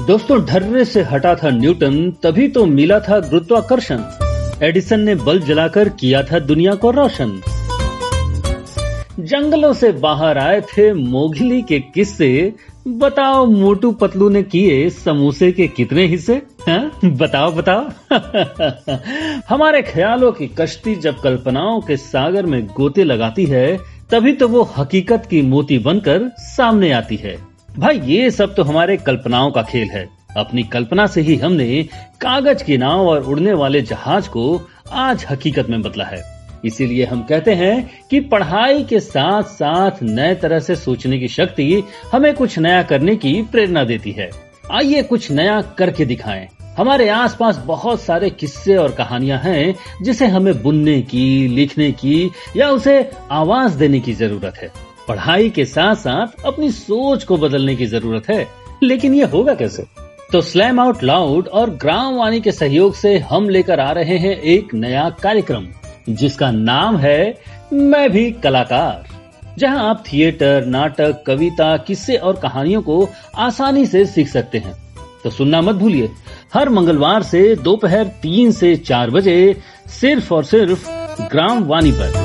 दोस्तों, ढर्रे से हटा था न्यूटन, तभी तो मिला था गुरुत्वाकर्षण। एडिसन ने बल्ब जलाकर किया था दुनिया को रोशन। जंगलों से बाहर आए थे मोगली के किस्से, बताओ मोटू पतलू ने किए समोसे के कितने हिस्से? बताओ बताओ। हमारे ख्यालों की कश्ती जब कल्पनाओं के सागर में गोते लगाती है, तभी तो वो हकीकत की मोती बनकर सामने आती है। भाई, ये सब तो हमारे कल्पनाओं का खेल है। अपनी कल्पना से ही हमने कागज की नाव और उड़ने वाले जहाज को आज हकीकत में बदला है। इसीलिए हम कहते हैं कि पढ़ाई के साथ साथ नए तरह से सोचने की शक्ति हमें कुछ नया करने की प्रेरणा देती है। आइए कुछ नया करके दिखाएं। हमारे आसपास बहुत सारे किस्से और कहानियां हैं जिसे हमें बुनने की, लिखने की या उसे आवाज देने की जरूरत है। पढ़ाई के साथ साथ अपनी सोच को बदलने की जरूरत है। लेकिन ये होगा कैसे? तो स्लैम आउट लाउड और ग्राम वाणी के सहयोग से हम लेकर आ रहे हैं एक नया कार्यक्रम जिसका नाम है मैं भी कलाकार, जहां आप थिएटर, नाटक, कविता, किस्से और कहानियों को आसानी से सीख सकते हैं। तो सुनना मत भूलिए, हर मंगलवार से दोपहर 3 से 4 बजे सिर्फ और सिर्फ ग्राम वाणी पर।